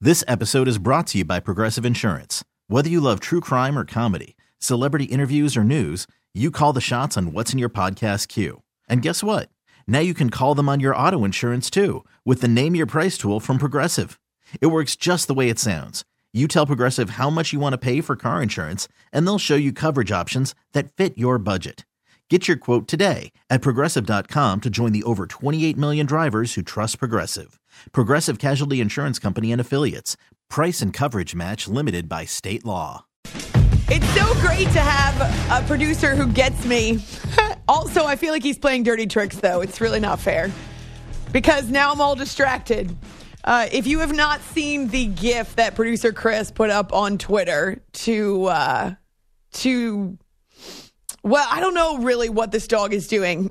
This episode is brought to you by Progressive Insurance. Whether you love true crime or comedy, celebrity interviews or news, you call the shots on what's in your podcast queue. And guess what? Now you can call them on your auto insurance too with the Name Your Price tool from Progressive. It works just the way it sounds. You tell Progressive how much you want to pay for car insurance, and they'll show you coverage options that fit your budget. Get your quote today at Progressive.com to join the over 28 million drivers who trust Progressive. Progressive Casualty Insurance Company and Affiliates. Price and coverage match limited by state law. It's so great to have a producer who gets me. Also, I feel like he's playing dirty tricks, though. It's really not fair. Because now I'm all distracted. If you have not seen the GIF that producer Chris put up on Twitter well, I don't know really what this dog is doing.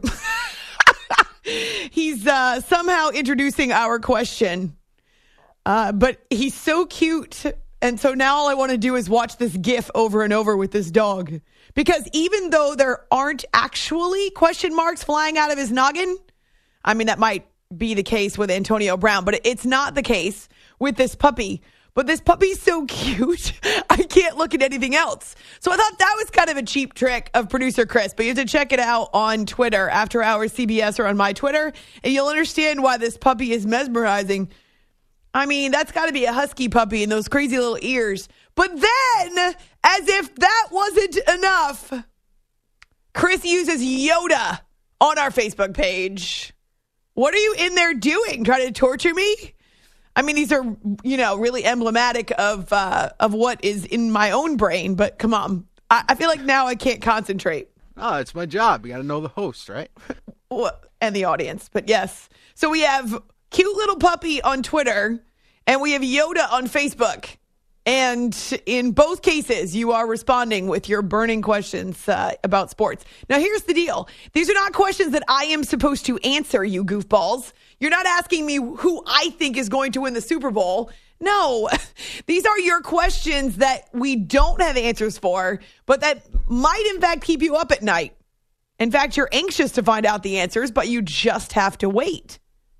He's somehow introducing our question. But he's so cute. And so now all I want to do is watch this GIF over and over with this dog. Because even though there aren't actually question marks flying out of his noggin, I mean, that might be the case with Antonio Brown, but it's not the case with this puppy. But this puppy's so cute, I can't look at anything else. So I thought that was kind of a cheap trick of producer Chris. But you have to check it out on Twitter, After Hours CBS, or on my Twitter, and you'll understand why this puppy is mesmerizing. I mean, that's got to be a husky puppy and those crazy little ears. But then, as if that wasn't enough, Chris uses Yoda on our Facebook page. What are you in there doing? Trying to torture me? I mean, these are, really emblematic of what is in my own brain. But come on. I feel like now I can't concentrate. Oh, it's my job. You got to know the host, right? And the audience. But yes. So we have cute little puppy on Twitter, and we have Yoda on Facebook. And in both cases, you are responding with your burning questions about sports. Now, here's the deal. These are not questions that I am supposed to answer, you goofballs. You're not asking me who I think is going to win the Super Bowl. No, these are your questions that we don't have answers for, but that might, in fact, keep you up at night. In fact, you're anxious to find out the answers, but you just have to wait.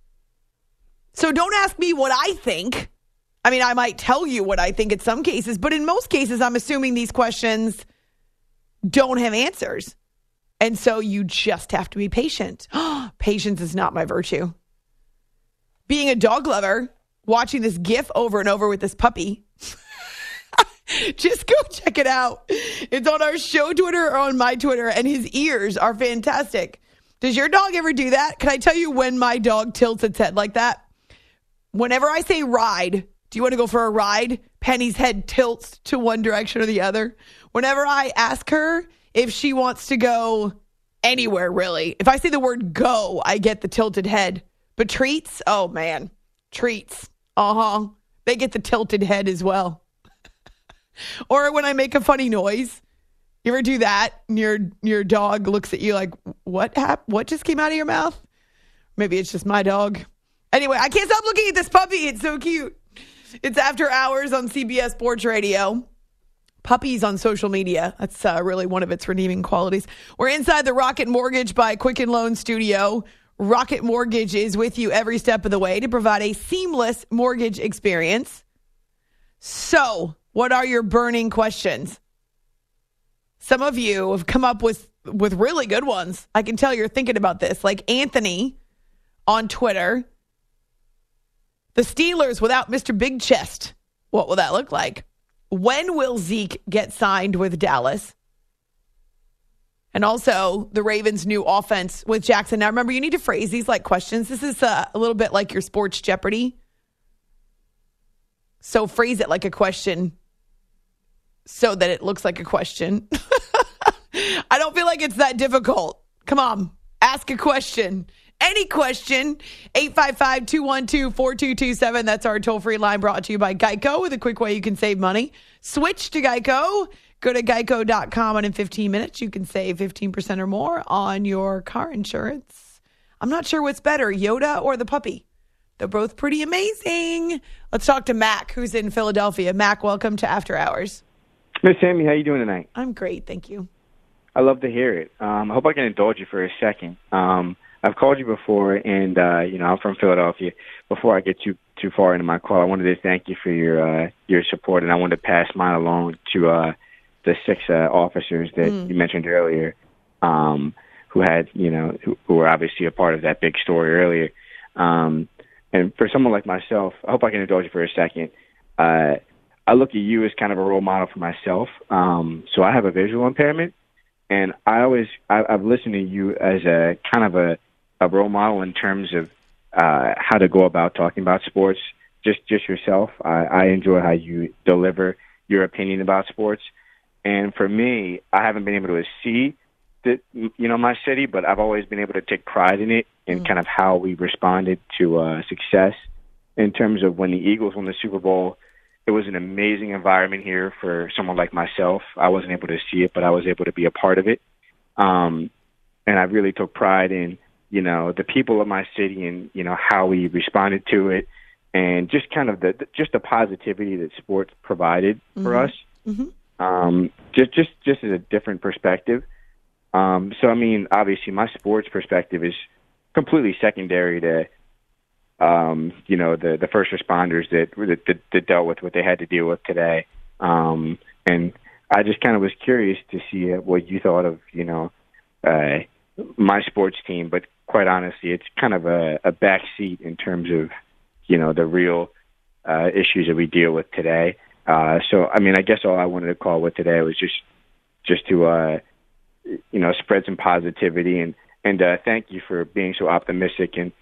So don't ask me what I think. I mean, I might tell you what I think in some cases, but in most cases, I'm assuming these questions don't have answers. And so you just have to be patient. Patience is not my virtue. Being a dog lover, watching this GIF over and over with this puppy, just go check it out. It's on our show Twitter or on my Twitter, and his ears are fantastic. Does your dog ever do that? Can I tell you when my dog tilts its head like that? Whenever I say ride, do you want to go for a ride? Penny's head tilts to one direction or the other. Whenever I ask her if she wants to go anywhere, really, if I say the word go, I get the tilted head. But treats, oh man, treats, they get the tilted head as well. Or when I make a funny noise, you ever do that? And your dog looks at you like, what just came out of your mouth? Maybe it's just my dog. Anyway, I can't stop looking at this puppy. It's so cute. It's After Hours on CBS Sports Radio. Puppies on social media. That's really one of its redeeming qualities. We're inside the Rocket Mortgage by Quicken Loan Studio. Rocket Mortgage is with you every step of the way to provide a seamless mortgage experience. So, what are your burning questions? Some of you have come up with really good ones. I can tell you're thinking about this. Like Anthony on Twitter. The Steelers without Mr. Big Chest. What will that look like? When will Zeke get signed with Dallas? And also the Ravens' new offense with Jackson. Now, remember, you need to phrase these like questions. This is a little bit like your Sports Jeopardy. So phrase it like a question so that it looks like a question. I don't feel like it's that difficult. Come on, ask a question. Any question, 855-212-4227. That's our toll-free line brought to you by Geico with a quick way you can save money. Switch to Geico. Go to geico.com, and in 15 minutes, you can save 15% or more on your car insurance. I'm not sure what's better, Yoda or the puppy. They're both pretty amazing. Let's talk to Mac, who's in Philadelphia. Mac, welcome to After Hours. Miss Sammy, how you doing tonight? I'm great, thank you. I love to hear it. I hope I can indulge you for a second. I've called you before, and I'm from Philadelphia. Before I get too too far into my call, I wanted to thank you for your support, and I wanted to pass mine along to the 6 officers that you mentioned earlier, who had, who were obviously a part of that big story earlier. And for someone like myself, I hope I can indulge you for a second. I look at you as kind of a role model for myself. So I have a visual impairment, and I've listened to you as a kind of a role model in terms of how to go about talking about sports. Just yourself. I enjoy how you deliver your opinion about sports. And for me, I haven't been able to see my city, but I've always been able to take pride in it and kind of how we responded to success. In terms of when the Eagles won the Super Bowl, it was an amazing environment here for someone like myself. I wasn't able to see it, but I was able to be a part of it. And I really took pride in, the people of my city and, how we responded to it, and just kind of the positivity that sports provided for us. Just as a different perspective. So, I mean, obviously my sports perspective is completely secondary to, the first responders that dealt with what they had to deal with today. And I just kind of was curious to see what you thought of, my sports team. But quite honestly, it's kind of a backseat in terms of, the real issues that we deal with today. So, I mean, I guess all I wanted to call with today was just to, spread some positivity and thank you for being so optimistic and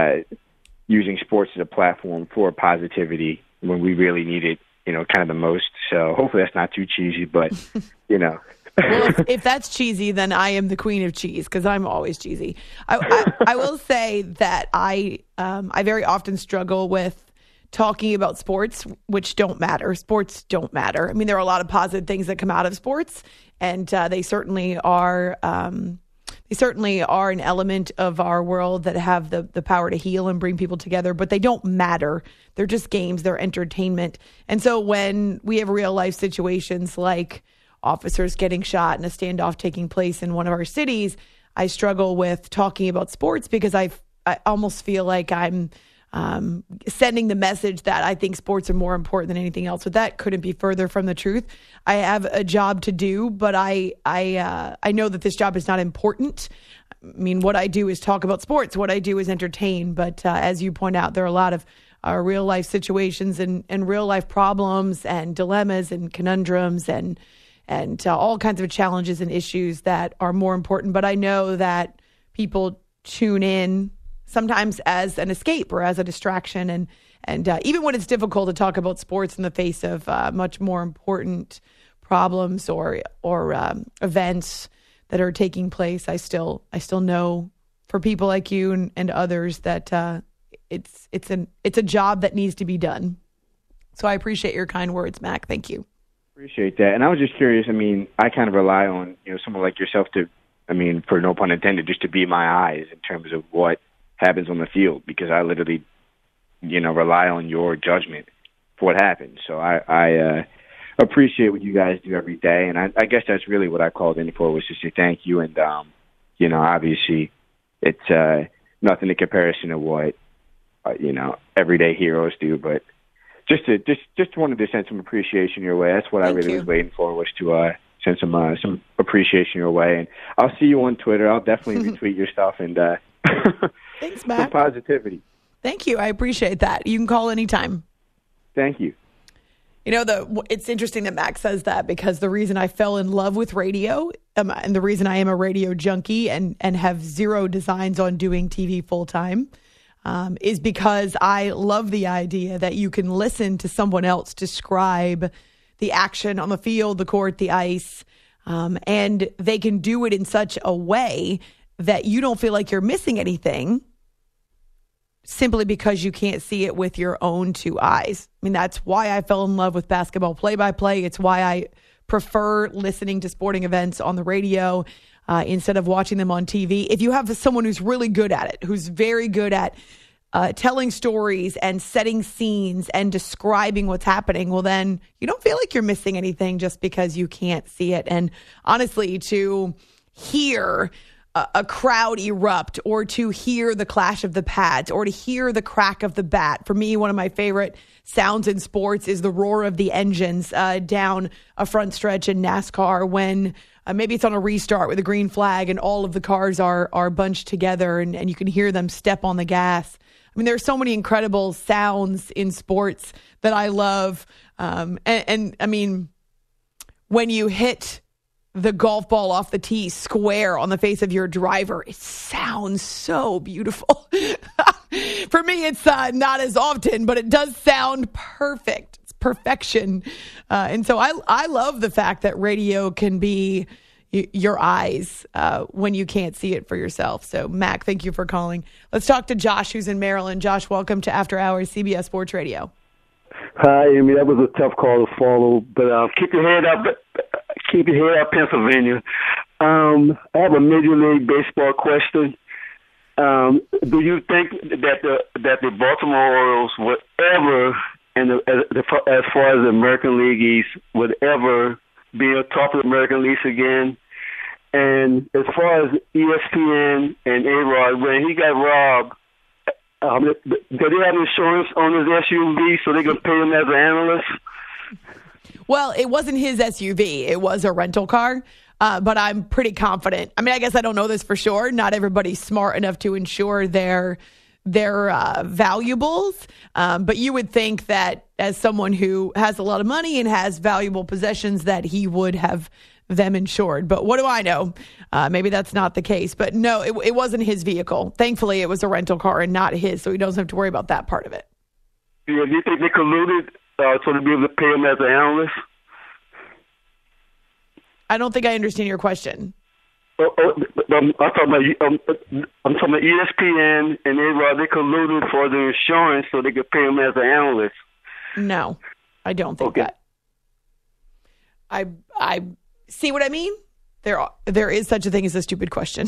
using sports as a platform for positivity when we really need it, kind of the most. So hopefully that's not too cheesy, but, Well, if that's cheesy, then I am the queen of cheese because I'm always cheesy. I will say that I very often struggle with talking about sports, which don't matter. Sports don't matter. I mean, there are a lot of positive things that come out of sports, and they certainly are. They certainly are an element of our world that have the power to heal and bring people together, but they don't matter. They're just games. They're entertainment. And so when we have real life situations like officers getting shot and a standoff taking place in one of our cities, I struggle with talking about sports because I almost feel like I'm sending the message that I think sports are more important than anything else. But that couldn't be further from the truth. I have a job to do, but I know that this job is not important. I mean, what I do is talk about sports. What I do is entertain. But as you point out, there are a lot of real life situations and real life problems and dilemmas and conundrums and all kinds of challenges and issues that are more important. But I know that people tune in sometimes as an escape or as a distraction. And even when it's difficult to talk about sports in the face of much more important problems or events that are taking place, I still know for people like you and others that it's a job that needs to be done. So I appreciate your kind words, Mac. Thank you. Appreciate that. And I was just curious. I mean, I kind of rely on, someone like yourself to, I mean, for no pun intended, just to be my eyes in terms of what happens on the field, because I literally, rely on your judgment for what happens. So I appreciate what you guys do every day. And I guess that's really what I called in for, was to say thank you. And, obviously it's nothing in comparison to what, everyday heroes do, but just wanted to send some appreciation your way. That's what I really was waiting for, was to send some appreciation your way. And I'll see you on Twitter. I'll definitely retweet your stuff and thanks, Mac. Some positivity. Thank you. I appreciate that. You can call anytime. Thank you. It's interesting that Mac says that, because the reason I fell in love with radio and the reason I am a radio junkie and have zero designs on doing TV full time is because I love the idea that you can listen to someone else describe the action on the field, the court, the ice, and they can do it in such a way that you don't feel like you're missing anything simply because you can't see it with your own two eyes. I mean, that's why I fell in love with basketball play-by-play. It's why I prefer listening to sporting events on the radio instead of watching them on TV. If you have someone who's really good at it, who's very good at telling stories and setting scenes and describing what's happening, well, then you don't feel like you're missing anything just because you can't see it. And honestly, to hear a crowd erupt, or to hear the clash of the pads, or to hear the crack of the bat. For me, one of my favorite sounds in sports is the roar of the engines down a front stretch in NASCAR when maybe it's on a restart with a green flag and all of the cars are bunched together and you can hear them step on the gas. I mean, there are so many incredible sounds in sports that I love. And I mean, when you hit the golf ball off the tee square on the face of your driver, it sounds so beautiful. For me, it's not as often, but it does sound perfect. It's perfection. And so I love the fact that radio can be your eyes when you can't see it for yourself. So, Mac, thank you for calling. Let's talk to Josh, who's in Maryland. Josh, welcome to After Hours CBS Sports Radio. Hi, Amy. That was a tough call to follow, but keep your head up. Keep your head up, Pennsylvania. I have a Major League Baseball question. Do you think that the Baltimore Orioles would ever, as far as the American League East, would ever be on top of the American League again? And as far as ESPN and A-Rod, when he got robbed, did they have insurance on his SUV so they could pay him as an analyst? Well, it wasn't his SUV. It was a rental car. But I'm pretty confident. I mean, I guess I don't know this for sure. Not everybody's smart enough to insure their valuables. But you would think that as someone who has a lot of money and has valuable possessions that he would have them insured. But what do I know? Maybe that's not the case. But no, it wasn't his vehicle. Thankfully, it was a rental car and not his, so he doesn't have to worry about that part of it. Yeah, do you think they colluded so to be able to pay him as an analyst? I don't think I understand your question. I'm talking about ESPN and they colluded for the insurance so they could pay him as an analyst. No, I don't think that. I see what I mean? There is such a thing as a stupid question.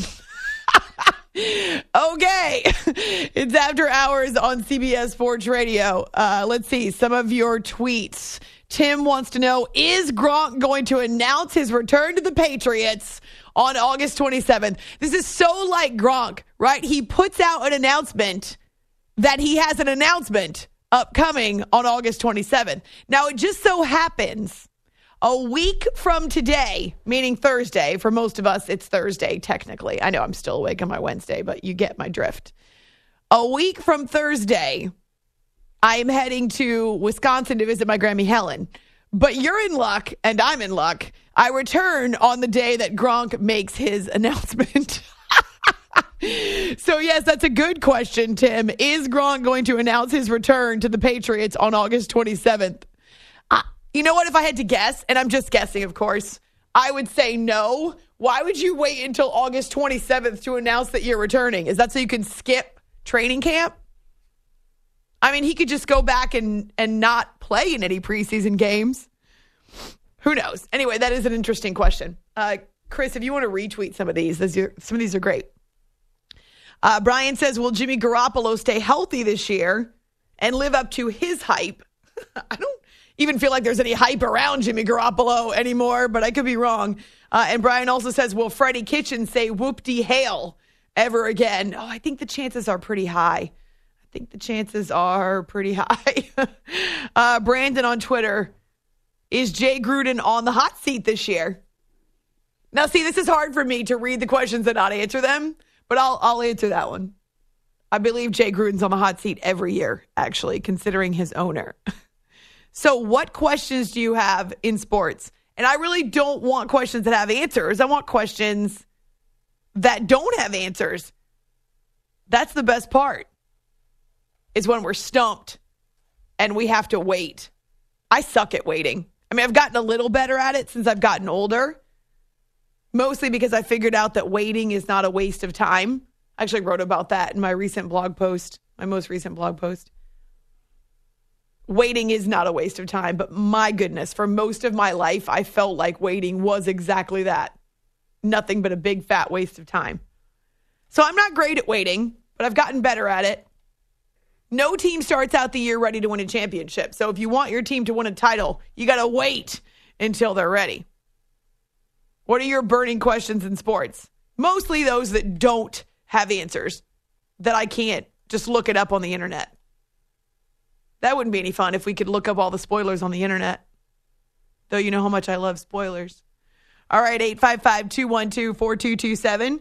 Okay. It's After Hours on CBS Sports Radio. Let's see some of your tweets. Tim wants to know, is Gronk going to announce his return to the Patriots on August 27th? This is so like Gronk, right? He puts out an announcement that he has an announcement upcoming on August 27th. Now, it just so happens a week from today, meaning Thursday, for most of us, it's Thursday, technically. I know I'm still awake on my Wednesday, but you get my drift. A week from Thursday, I am heading to Wisconsin to visit my Grammy Helen. But you're in luck, and I'm in luck. I return on the day that Gronk makes his announcement. So, yes, that's a good question, Tim. Is Gronk going to announce his return to the Patriots on August 27th? You know what? If I had to guess, and I'm just guessing, of course, I would say no. Why would you wait until August 27th to announce that you're returning? Is that so you can skip training camp? I mean, he could just go back and not play in any preseason games. Who knows? Anyway, that is an interesting question. Chris, if you want to retweet some of these are great. Brian says, will Jimmy Garoppolo stay healthy this year and live up to his hype? I don't even feel like there's any hype around Jimmy Garoppolo anymore, but I could be wrong. And Brian also says, will Freddie Kitchens say whoop-de-hail ever again? Oh, I think the chances are pretty high. Brandon on Twitter, is Jay Gruden on the hot seat this year? Now, see, this is hard for me to read the questions and not answer them, but I'll answer that one. I believe Jay Gruden's on the hot seat every year, actually, considering his owner. So what questions do you have in sports? And I really don't want questions that have answers. I want questions that don't have answers. That's the best part, is when we're stumped and we have to wait. I suck at waiting. I mean, I've gotten a little better at it since I've gotten older, mostly because I figured out that waiting is not a waste of time. I actually wrote about that in my most recent blog post. Waiting is not a waste of time, but my goodness, for most of my life, I felt like waiting was exactly that. Nothing but a big fat waste of time. So I'm not great at waiting, but I've gotten better at it. No team starts out the year ready to win a championship. So if you want your team to win a title, you got to wait until they're ready. What are your burning questions in sports? Mostly those that don't have answers, that I can't just look it up on the internet. That wouldn't be any fun if we could look up all the spoilers on the internet. Though you know how much I love spoilers. All right, 855-212-4227.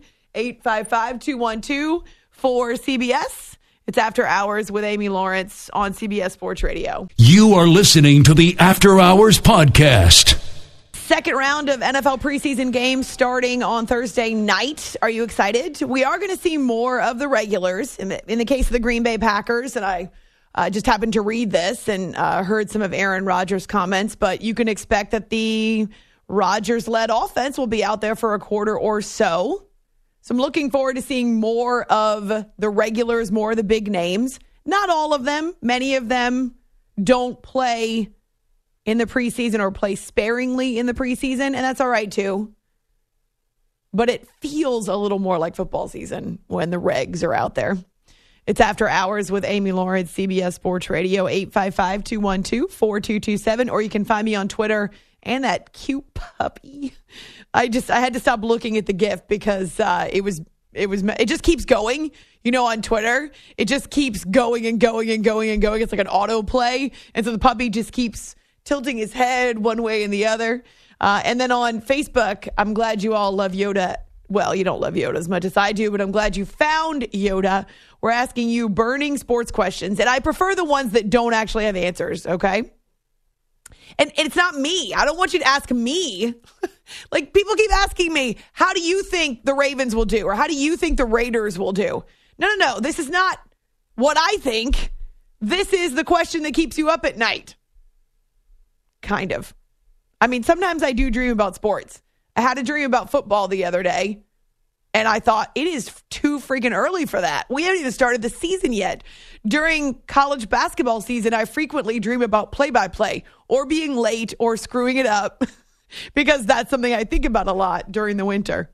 855-212-4CBS. It's After Hours with Amy Lawrence on CBS Sports Radio. You are listening to the After Hours podcast. Second round of NFL preseason games starting on Thursday night. Are you excited? We are going to see more of the regulars. In the case of the Green Bay Packers, and I just happened to read this and heard some of Aaron Rodgers' comments, but you can expect that the Rodgers-led offense will be out there for a quarter or so. So I'm looking forward to seeing more of the regulars, more of the big names. Not all of them. Many of them don't play in the preseason or play sparingly in the preseason, and that's all right too. But it feels a little more like football season when the regs are out there. It's After Hours with Amy Lawrence, CBS Sports Radio, 855-212-4227, or you can find me on Twitter and that cute puppy. I had to stop looking at the GIF because it just keeps going. You know, on Twitter, it just keeps going and going and going and going. It's like an autoplay. And so the puppy just keeps tilting his head one way and the other. And then on Facebook, I'm glad you all love Yoda. Well, you don't love Yoda as much as I do, but I'm glad you found Yoda. We're asking you burning sports questions. And I prefer the ones that don't actually have answers, okay? And it's not me. I don't want you to ask me. Like, people keep asking me, how do you think the Ravens will do? Or how do you think the Raiders will do? No. This is not what I think. This is the question that keeps you up at night. Kind of. I mean, sometimes I do dream about sports. I had a dream about football the other day. And I thought, it is too freaking early for that. We haven't even started the season yet. During college basketball season, I frequently dream about play-by-play or being late or screwing it up because that's something I think about a lot during the winter.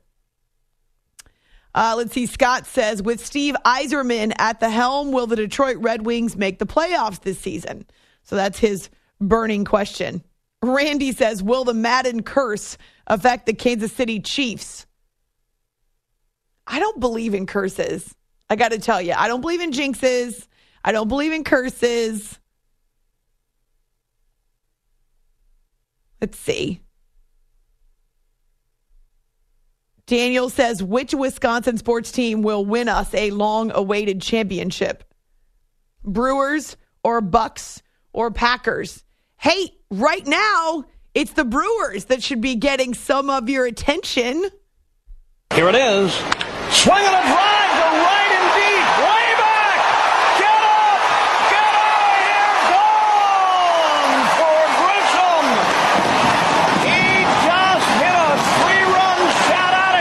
Let's see. Scott says, with Steve Yzerman at the helm, will the Detroit Red Wings make the playoffs this season? So that's his burning question. Randy says, will the Madden curse affect the Kansas City Chiefs? I don't believe in curses. I got to tell you, I don't believe in jinxes. I don't believe in curses. Let's see. Daniel says, which Wisconsin sports team will win us a long-awaited championship? Brewers or Bucks or Packers? Hey, right now, it's the Brewers that should be getting some of your attention. Here it is. Swinging a drive to right and deep. Way back. Get up. Get out. Here gone for Grisham. He just hit a 3-run shot out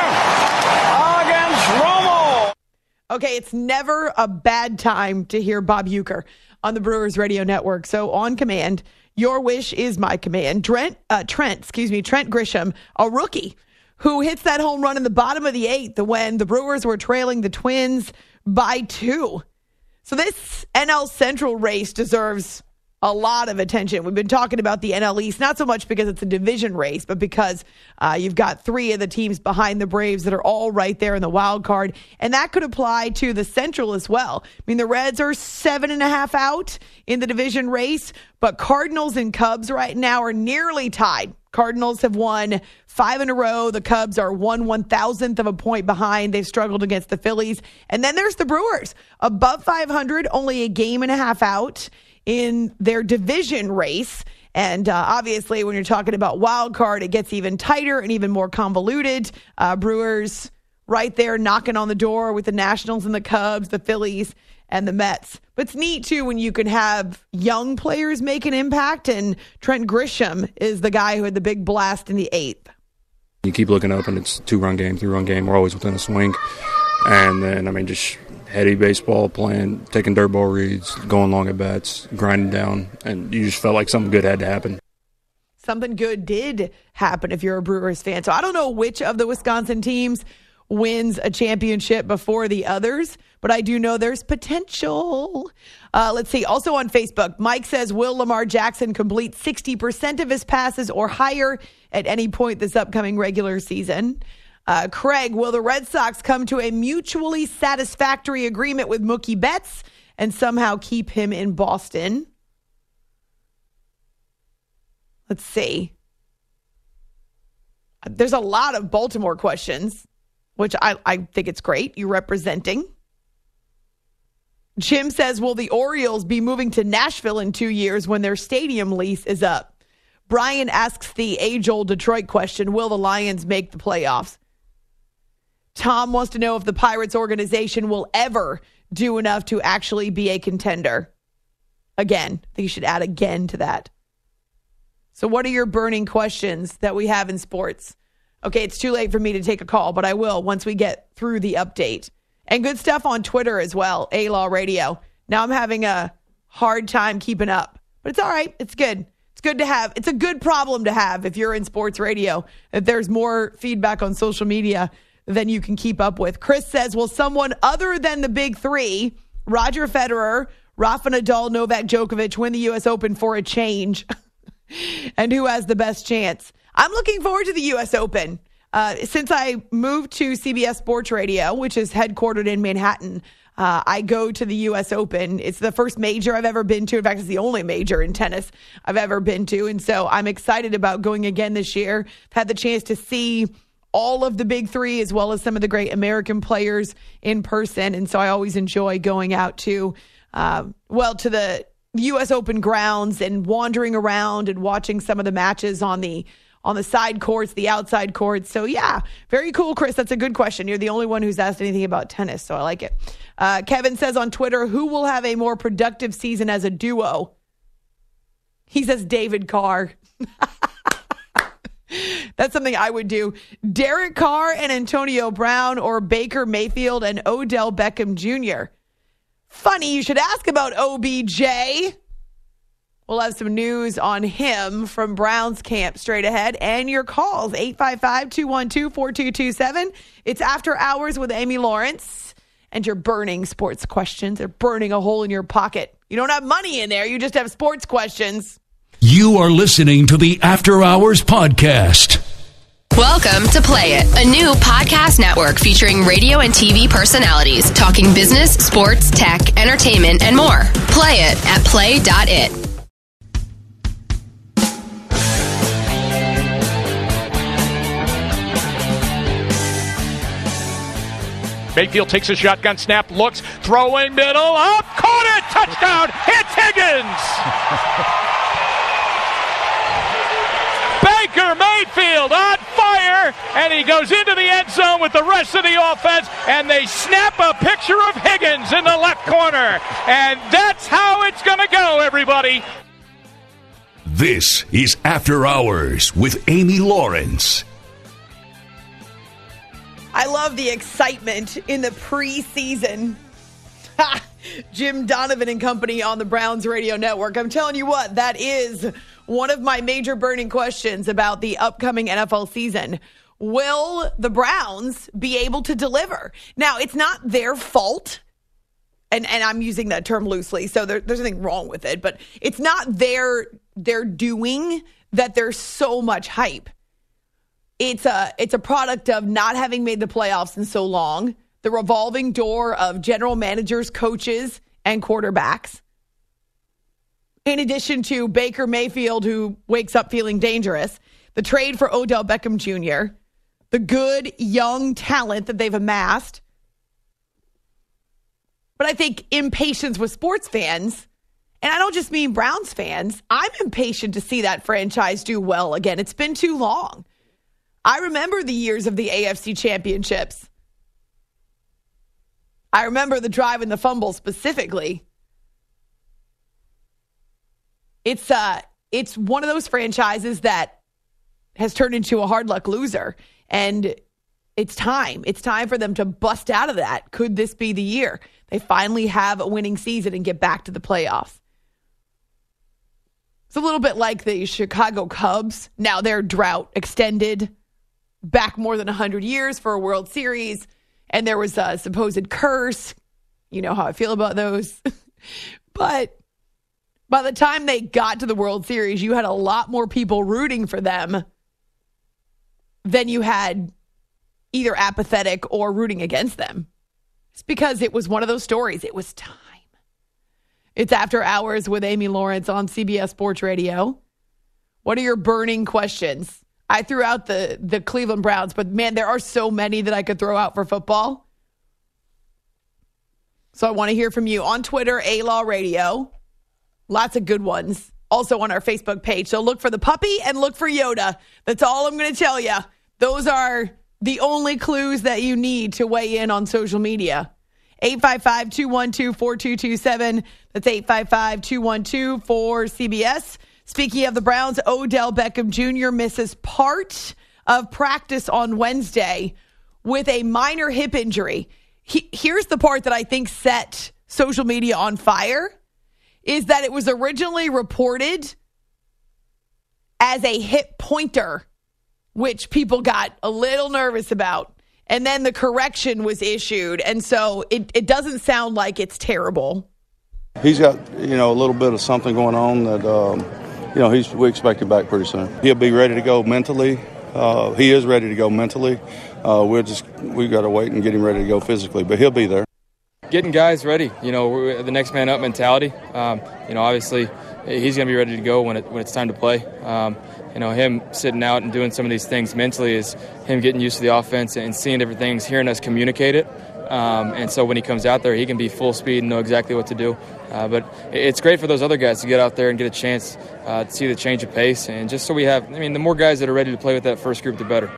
of here against Romo. Okay, it's never a bad time to hear Bob Uecker on the Brewers Radio Network. So on command, your wish is my command. Trent Grisham, a rookie, who hits that home run in the bottom of the 8th when the Brewers were trailing the Twins by 2. So this NL Central race deserves a lot of attention. We've been talking about the NL East, not so much because it's a division race, but because you've got 3 of the teams behind the Braves that are all right there in the wild card. And that could apply to the Central as well. I mean, the Reds are 7.5 out in the division race, but Cardinals and Cubs right now are nearly tied. Cardinals have won 5 in a row. The Cubs are 1/1000th of a point behind. They've struggled against the Phillies. And then there's the Brewers, above 500, only a game and a half out in their division race. And obviously, when you're talking about wild card, it gets even tighter and even more convoluted. Brewers right there knocking on the door with the Nationals and the Cubs, the Phillies, and the Mets. But it's neat, too, when you can have young players make an impact. And Trent Grisham is the guy who had the big blast in the 8th. You keep looking up, and it's 2-run game, 3-run game. We're always within a swing. And then, just heady baseball, playing, taking dirt ball reads, going long at bats, grinding down. And you just felt like something good had to happen. Something good did happen if you're a Brewers fan. So I don't know which of the Wisconsin teams wins a championship before the others, but I do know there's potential. Let's see. Also on Facebook, Mike says, will Lamar Jackson complete 60% of his passes or higher at any point this upcoming regular season? Craig, will the Red Sox come to a mutually satisfactory agreement with Mookie Betts and somehow keep him in Boston? Let's see. There's a lot of Baltimore questions, which I think it's great. You're representing. Jim says, will the Orioles be moving to Nashville in 2 years when their stadium lease is up? Brian asks the age-old Detroit question, will the Lions make the playoffs? Tom wants to know if the Pirates organization will ever do enough to actually be a contender. Again, I think you should add again to that. So what are your burning questions that we have in sports? Okay, it's too late for me to take a call, but I will once we get through the update. And good stuff on Twitter as well, A-Law Radio. Now I'm having a hard time keeping up, but it's all right. It's good. It's good to have. It's a good problem to have if you're in sports radio, if there's more feedback on social media than you can keep up with. Chris says, will someone other than the big three, Roger Federer, Rafa Nadal, Novak Djokovic, win the U.S. Open for a change? And who has the best chance? I'm looking forward to the U.S. Open. Since I moved to CBS Sports Radio, which is headquartered in Manhattan, I go to the U.S. Open. It's the first major I've ever been to. In fact, it's the only major in tennis I've ever been to. And so I'm excited about going again this year. I've had the chance to see all of the big three as well as some of the great American players in person. And so I always enjoy going out to the U.S. Open grounds and wandering around and watching some of the matches on the side courts, the outside courts. So, yeah, very cool, Chris. That's a good question. You're the only one who's asked anything about tennis, so I like it. Kevin says on Twitter, who will have a more productive season as a duo? He says David Carr. That's something I would do. Derek Carr and Antonio Brown, or Baker Mayfield and Odell Beckham Jr. Funny you should ask about OBJ. We'll have some news on him from Browns camp straight ahead. And your calls, 855-212-4227. It's After Hours with Amy Lawrence. And your burning sports questions. They're burning a hole in your pocket. You don't have money in there. You just have sports questions. You are listening to the After Hours Podcast. Welcome to Play It, a new podcast network featuring radio and TV personalities talking business, sports, tech, entertainment, and more. Play it at play.it. Mayfield takes a shotgun snap, looks, throwing middle, up, caught it, touchdown, it's Higgins! Baker Mayfield on fire, and he goes into the end zone with the rest of the offense, and they snap a picture of Higgins in the left corner. And that's how it's going to go, everybody. This is After Hours with Amy Lawrence. I love the excitement in the preseason. Jim Donovan and company on the Browns radio network. I'm telling you what, that is one of my major burning questions about the upcoming NFL season. Will the Browns be able to deliver? Now, it's not their fault, and I'm using that term loosely, so there's nothing wrong with it, but it's not their doing that there's so much hype. It's a product of not having made the playoffs in so long, the revolving door of general managers, coaches, and quarterbacks. In addition to Baker Mayfield, who wakes up feeling dangerous, the trade for Odell Beckham Jr., the good young talent that they've amassed. But I think impatience with sports fans, and I don't just mean Browns fans, I'm impatient to see that franchise do well again. It's been too long. I remember the years of the AFC championships. I remember the drive and the fumble specifically. It's one of those franchises that has turned into a hard luck loser, and it's time. It's time for them to bust out of that. Could this be the year they finally have a winning season and get back to the playoffs? It's a little bit like the Chicago Cubs. Now their drought extended back more than 100 years for a World Series, and there was a supposed curse. You know how I feel about those. But by the time they got to the World Series, you had a lot more people rooting for them than you had either apathetic or rooting against them. It's because it was one of those stories. It was time. It's After Hours with Amy Lawrence on CBS Sports Radio. What are your burning questions? I threw out the Cleveland Browns, but man, there are so many that I could throw out for football. So I want to hear from you on Twitter, A-Law Radio. Lots of good ones. Also on our Facebook page. So look for the puppy and look for Yoda. That's all I'm going to tell you. Those are the only clues that you need to weigh in on social media. 855-212-4227. That's 855-212-4CBS. Speaking of the Browns, Odell Beckham Jr. misses part of practice on Wednesday with a minor hip injury. Here's the part that I think set social media on fire, is that it was originally reported as a hip pointer, which people got a little nervous about. And then the correction was issued. And so it doesn't sound like it's terrible. He's got, a little bit of something going on that, we expect him back pretty soon. He'll be ready to go mentally. He is ready to go mentally. We've got to wait and get him ready to go physically, but he'll be there. Getting guys ready, we're the next man up mentality. Obviously he's going to be ready to go when it's time to play. Him sitting out and doing some of these things mentally is him getting used to the offense and seeing different things, hearing us communicate it. And so when he comes out there, he can be full speed and know exactly what to do. But it's great for those other guys to get out there and get a chance to see the change of pace. And just so we have, the more guys that are ready to play with that first group, the better.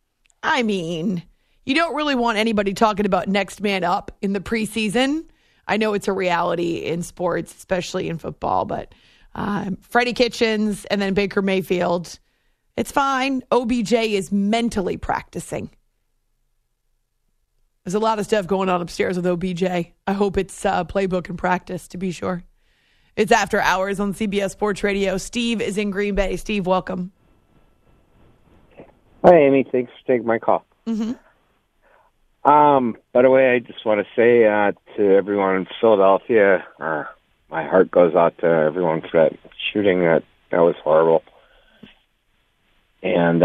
You don't really want anybody talking about next man up in the preseason. I know it's a reality in sports, especially in football, but Freddie Kitchens and then Baker Mayfield, it's fine. OBJ is mentally practicing. There's a lot of stuff going on upstairs with OBJ. I hope it's playbook and practice, to be sure. It's After Hours on CBS Sports Radio. Steve is in Green Bay. Steve, welcome. Hi, Amy. Thanks for taking my call. Mm-hmm. By the way, I just want to say to everyone in Philadelphia, my heart goes out to everyone for that shooting. That was horrible. And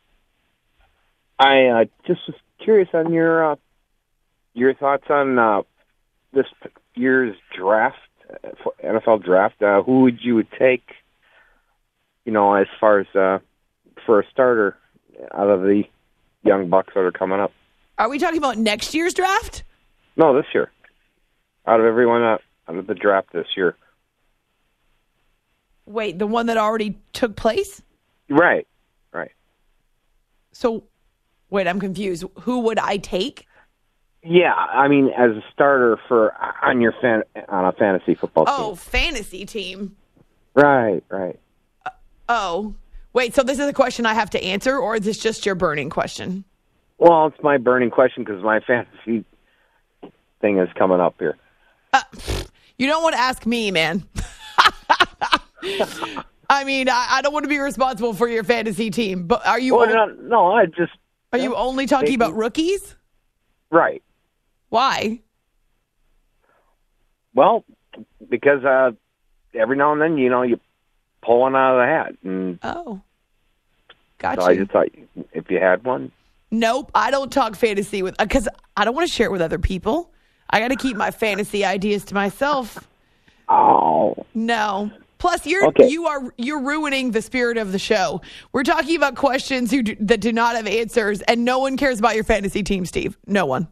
I just was curious on your thoughts on this year's draft, NFL draft. Who would you take, as far as for a starter out of the young bucks that are coming up? Are we talking about next year's draft? No, this year. Out of everyone out of the draft this year. Wait, the one that already took place? Right. So, wait, I'm confused. Who would I take? Yeah, as a starter on a fantasy football team. Oh, fantasy team. Right. Wait, so this is a question I have to answer, or is this just your burning question? Well, it's my burning question because my fantasy thing is coming up here. You don't want to ask me, man. I don't want to be responsible for your fantasy team, but are you? No, Are you only talking about rookies? Right. Why? Well, because every now and then, you pull one out of the hat. And gotcha. So I just thought if you had one. Nope, I don't talk fantasy because I don't want to share it with other people. I got to keep my fantasy ideas to myself. Oh. No. Plus, you're ruining the spirit of the show. We're talking about questions that do not have answers, and no one cares about your fantasy team, Steve. No one.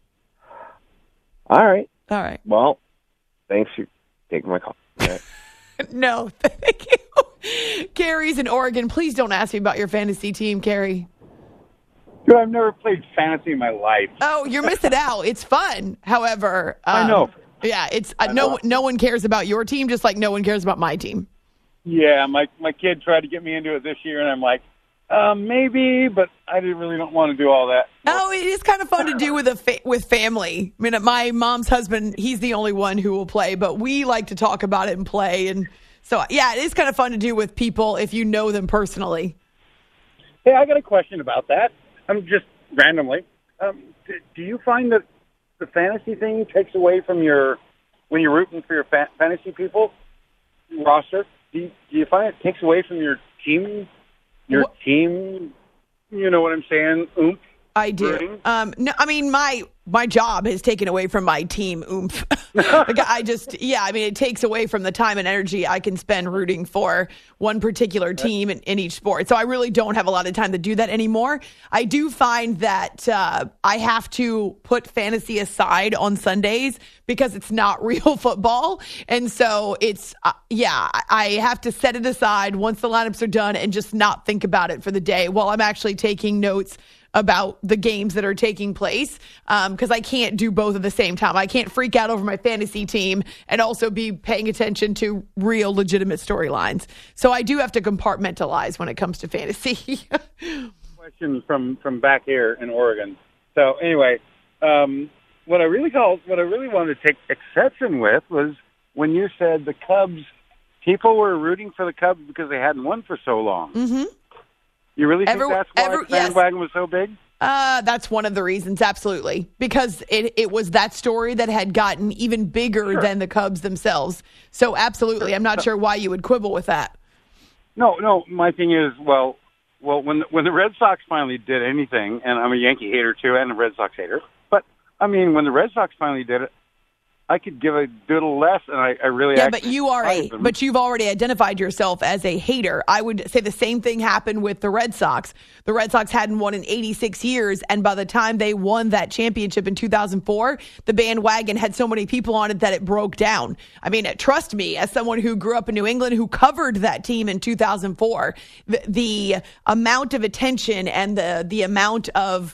All right. Well, thanks for taking my call. Right. No, thank you. Carrie's in Oregon. Please don't ask me about your fantasy team, Carrie. Dude, I've never played fantasy in my life. Oh, you're missing out. It's fun. However, I know. Yeah, it's no one cares about your team, just like no one cares about my team. Yeah, my kid tried to get me into it this year, and I'm like, maybe, but I really don't want to do all that. Oh, it is kind of fun to do with family. My mom's husband, he's the only one who will play, but we like to talk about it and play. And so, yeah, it is kind of fun to do with people if you know them personally. Hey, I got a question about that. I'm just randomly. Do you find that the fantasy thing takes away from when you're rooting for your fantasy people roster? Do you find it takes away from your team? Team, you know what I'm saying? Oomph. I do. Rooting? No, I mean, my job has taken away from my team oomph. Like, it takes away from the time and energy I can spend rooting for one particular team in each sport. So I really don't have a lot of time to do that anymore. I do find that I have to put fantasy aside on Sundays because it's not real football. And so it's, I have to set it aside once the lineups are done and just not think about it for the day while I'm actually taking notes about the games that are taking place, because I can't do both at the same time. I can't freak out over my fantasy team and also be paying attention to real legitimate storylines. So I do have to compartmentalize when it comes to fantasy. Question from back here in Oregon. So anyway, what I really wanted to take exception with was when you said the Cubs, people were rooting for the Cubs because they hadn't won for so long. Mm-hmm. You really think that's why the bandwagon was so big? That's one of the reasons, absolutely. Because it was that story that had gotten even bigger than the Cubs themselves. So absolutely, I'm not sure why you would quibble with that. No, my thing is, well, when the Red Sox finally did anything, and I'm a Yankee hater too, and a Red Sox hater, but, I mean, when the Red Sox finally did it, I could give a doodle less, and I really but you've already identified yourself as a hater. I would say the same thing happened with the Red Sox. The Red Sox hadn't won in 86 years, and by the time they won that championship in 2004, the bandwagon had so many people on it that it broke down. I mean, trust me, as someone who grew up in New England, who covered that team in 2004, the amount of attention and the amount of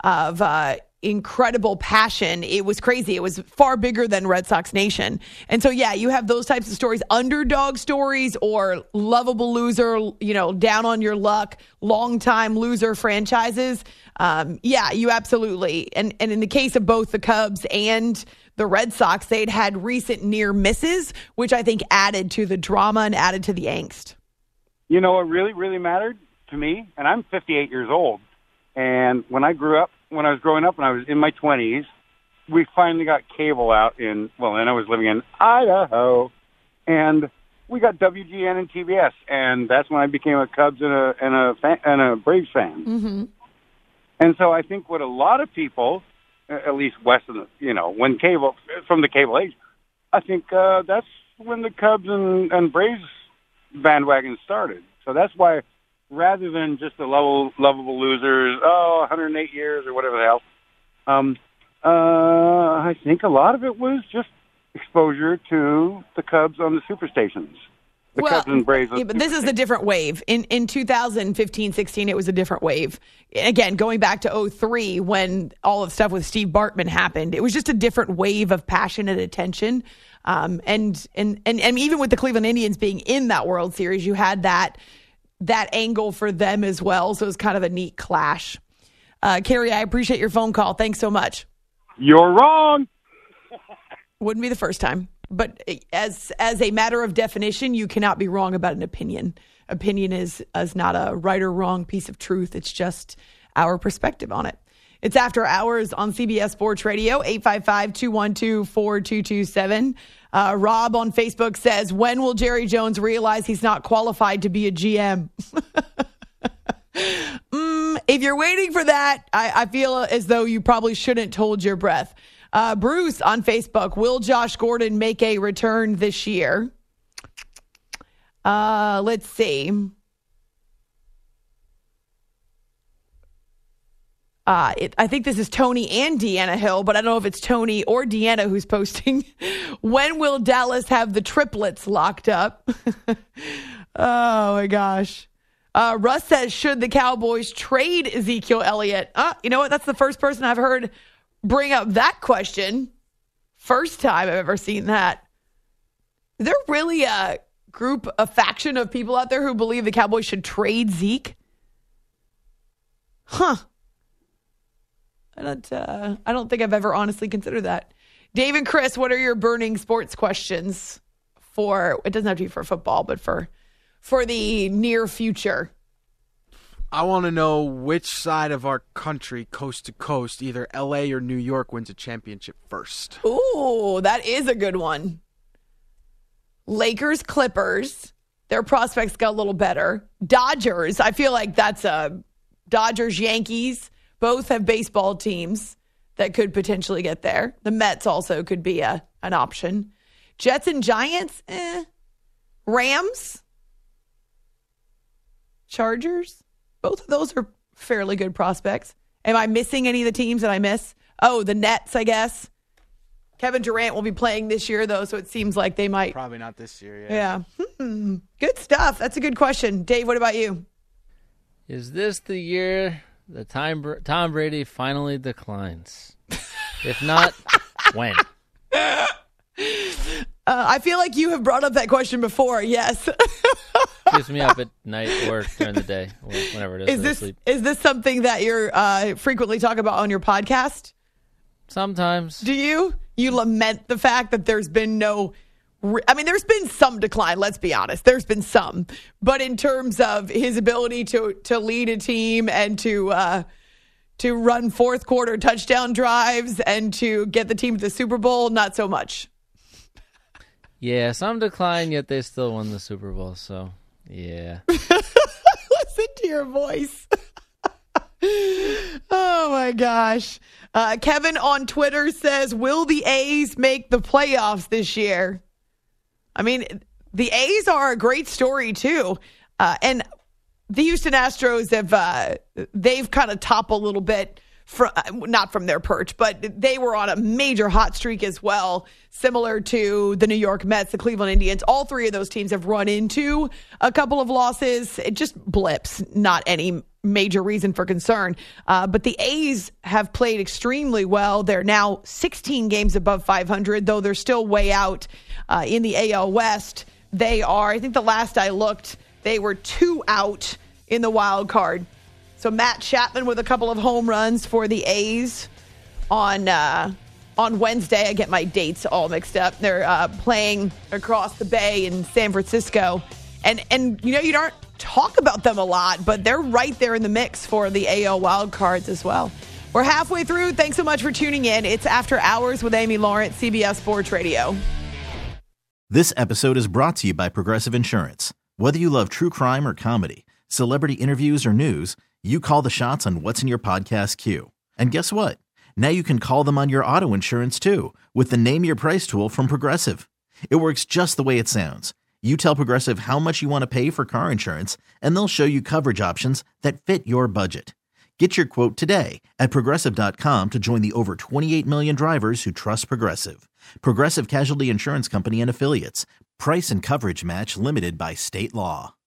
incredible passion. It was crazy. It was far bigger than Red Sox Nation. And so, you have those types of stories, underdog stories or lovable loser, down on your luck, long-time loser franchises. You absolutely. And in the case of both the Cubs and the Red Sox, they'd had recent near misses, which I think added to the drama and added to the angst. You know what really, really mattered to me? And I'm 58 years old. And when I was growing up, when I was in my 20s, we finally got cable out and I was living in Idaho, and we got WGN and TBS, and that's when I became a Cubs and a Braves fan. Mm-hmm. And so I think what a lot of people, at least west of from the cable age, I think that's when the Cubs and Braves bandwagon started. So that's why, rather than just the lovable losers, 108 years or whatever the hell, I think a lot of it was just exposure to the Cubs on the superstations. Cubs and Braves. But this is a different wave. In 2015-16, it was a different wave. Again, going back to 2003, when all of the stuff with Steve Bartman happened, it was just a different wave of passion and attention. And even with the Cleveland Indians being in that World Series, you had that angle for them as well. So it was kind of a neat clash. Carrie, I appreciate your phone call. Thanks so much. You're wrong. Wouldn't be the first time. But as a matter of definition, you cannot be wrong about an opinion. Opinion is not a right or wrong piece of truth. It's just our perspective on it. It's After Hours on CBS Sports Radio, 855-212-4227. Rob on Facebook says, when will Jerry Jones realize he's not qualified to be a GM? If you're waiting for that, I feel as though you probably shouldn't hold your breath. Bruce on Facebook, will Josh Gordon make a return this year? Let's see. I think this is Tony and Deanna Hill, but I don't know if it's Tony or Deanna who's posting. When will Dallas have the triplets locked up? Oh, my gosh. Russ says, should the Cowboys trade Ezekiel Elliott? You know what? That's the first person I've heard bring up that question. First time I've ever seen that. Is there really a faction of people out there who believe the Cowboys should trade Zeke? Huh. I don't think I've ever honestly considered that. Dave and Chris, what are your burning sports questions for, it doesn't have to be for football, but for the near future? I want to know which side of our country, coast to coast, either LA or New York, wins a championship first. Ooh, that is a good one. Lakers, Clippers, their prospects got a little better. Dodgers, I feel like that's a Dodgers, Yankees, Both have baseball teams that could potentially get there. The Mets also could be an option. Jets and Giants, Rams, Chargers, both of those are fairly good prospects. Am I missing any of the teams that I miss? Oh, the Nets, I guess. Kevin Durant will be playing this year, though, so it seems like they might. Probably not this year, yeah. Good stuff. That's a good question. Dave, what about you? Is this the year that Tom Brady finally declines? If not, when? I feel like you have brought up that question before, yes. Keeps me up at night or during the day, or whenever it is. Is this something that you're frequently talk about on your podcast? Sometimes. Do you? You lament the fact that there's been there's been some decline, let's be honest. There's been some. But in terms of his ability to lead a team and to run fourth quarter touchdown drives and to get the team to the Super Bowl, not so much. Yeah, some decline, yet they still won the Super Bowl, so yeah. Listen to your voice. Oh, my gosh. Kevin on Twitter says, will the A's make the playoffs this year? I mean, the A's are a great story, too. And the Houston Astros they've kind of toppled a little bit, not from their perch, but they were on a major hot streak as well, similar to the New York Mets, the Cleveland Indians. All three of those teams have run into a couple of losses. It just blips, not any major reason for concern. But the A's have played extremely well. They're now 16 games above 500, though they're still way out in the AL West. They are, I think the last I looked, they were 2 out in the wild card. So Matt Chapman with a couple of home runs for the A's on Wednesday. I get my dates all mixed up. They're playing across the bay in San Francisco. And you don't talk about them a lot, but they're right there in the mix for the AL wild cards as well. We're halfway through. Thanks so much for tuning in. It's After Hours with Amy Lawrence, CBS Sports Radio. This episode is brought to you by Progressive Insurance. Whether you love true crime or comedy, celebrity interviews or news, you call the shots on what's in your podcast queue. And guess what? Now you can call them on your auto insurance too with the Name Your Price tool from Progressive. It works just the way it sounds. You tell Progressive how much you want to pay for car insurance, and they'll show you coverage options that fit your budget. Get your quote today at Progressive.com to join the over 28 million drivers who trust Progressive. Progressive Casualty Insurance Company and Affiliates. Price and coverage match limited by state law.